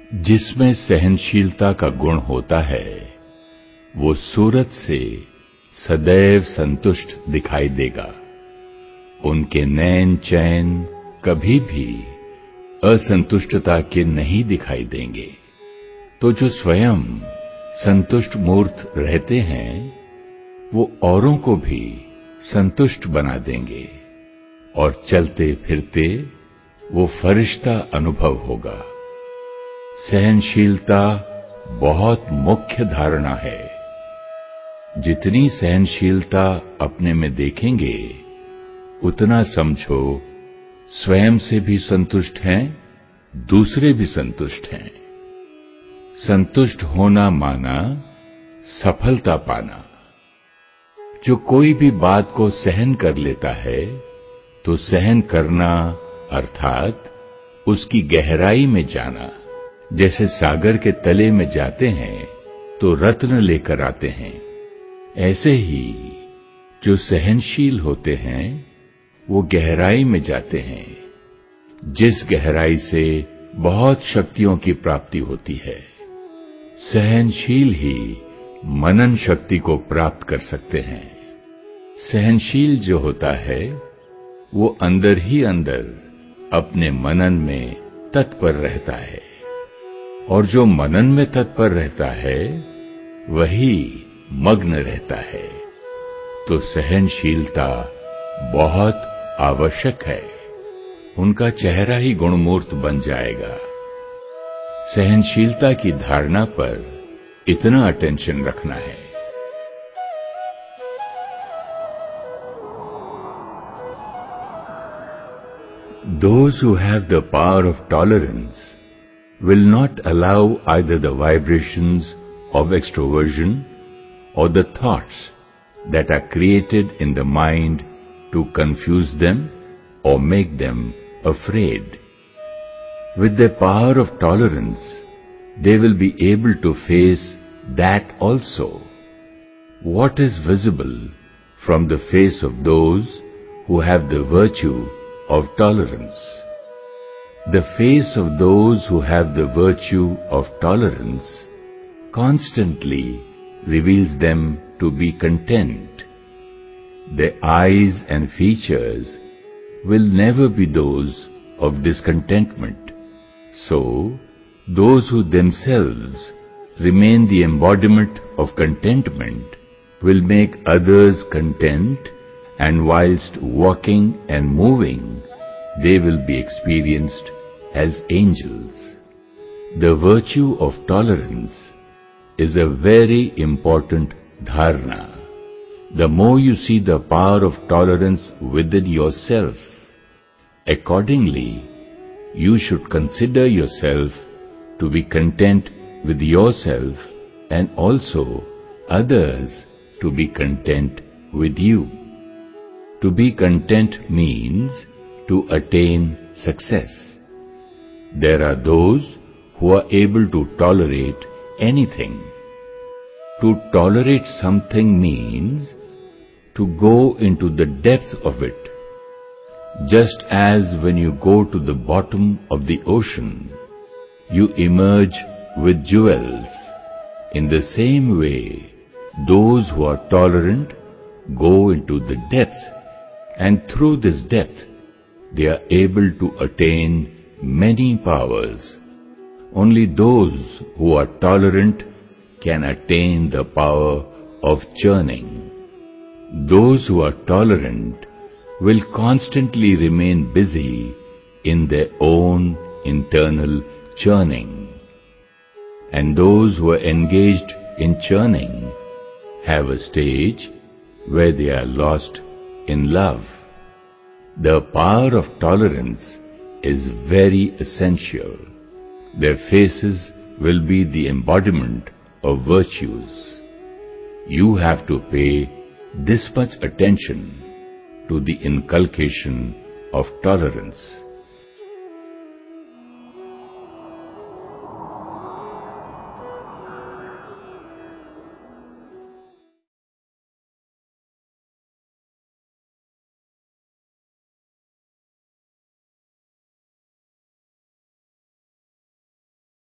जिसमें सहनशीलता का गुण होता है वो सूरत से सदैव संतुष्ट दिखाई देगा। उनके नैन चैन कभी भी असंतुष्टता के नहीं दिखाई देंगे। तो जो स्वयं संतुष्ट मूर्त रहते हैं वो औरों को भी संतुष्ट बना देंगे और चलते फिरते वो फरिश्ता अनुभव होगा। सहनशीलता बहुत मुख्य धारणा है। जितनी सहनशीलता अपने में देखेंगे उतना समझो स्वयं से भी संतुष्ट हैं, दूसरे भी संतुष्ट हैं। संतुष्ट होना माना सफलता पाना। जो कोई भी बात को सहन कर लेता है तो सहन करना अर्थात उसकी गहराई में जाना। जैसे सागर के तले में जाते हैं तो रत्न लेकर आते हैं, ऐसे ही जो सहनशील होते हैं वो गहराई में जाते हैं, जिस गहराई से बहुत शक्तियों की प्राप्ति होती है। सहनशील ही मनन शक्ति को प्राप्त कर सकते हैं। सहनशील जो होता है वो अंदर ही अंदर अपने मनन में तत्पर रहता है, और जो मनन में तत्पर रहता है वही मग्न रहता है। तो सहनशीलता बहुत आवश्यक है। उनका चेहरा ही गुणमूर्त बन जाएगा। सहनशीलता की धारणा पर इतना अटेंशन रखना है। Those who have the power of tolerance will not allow either the vibrations of extroversion or the thoughts that are created in the mind to confuse them or make them afraid. With their power of tolerance, they will be able to face that also. What is visible from the face of those who have the virtue of tolerance? The face of those who have the virtue of tolerance constantly reveals them to be content. Their eyes and features will never be those of discontentment. So, those who themselves remain the embodiment of contentment will make others content, and whilst walking and moving, they will be experienced as angels. The virtue of tolerance is a very important dharana. The more you see the power of tolerance within yourself, accordingly, you should consider yourself to be content with yourself and also others to be content with you. To be content means to attain success. There are those who are able to tolerate anything. To tolerate something means to go into the depth of it. Just as when you go to the bottom of the ocean, you emerge with jewels. In the same way, those who are tolerant go into the depth, and through this depth, they are able to attain many powers. Only those who are tolerant can attain the power of churning. Those who are tolerant will constantly remain busy in their own internal churning. And those who are engaged in churning have a stage where they are lost in love. The power of tolerance is very essential. Their faces will be the embodiment of virtues. You have to pay this much attention to the inculcation of tolerance.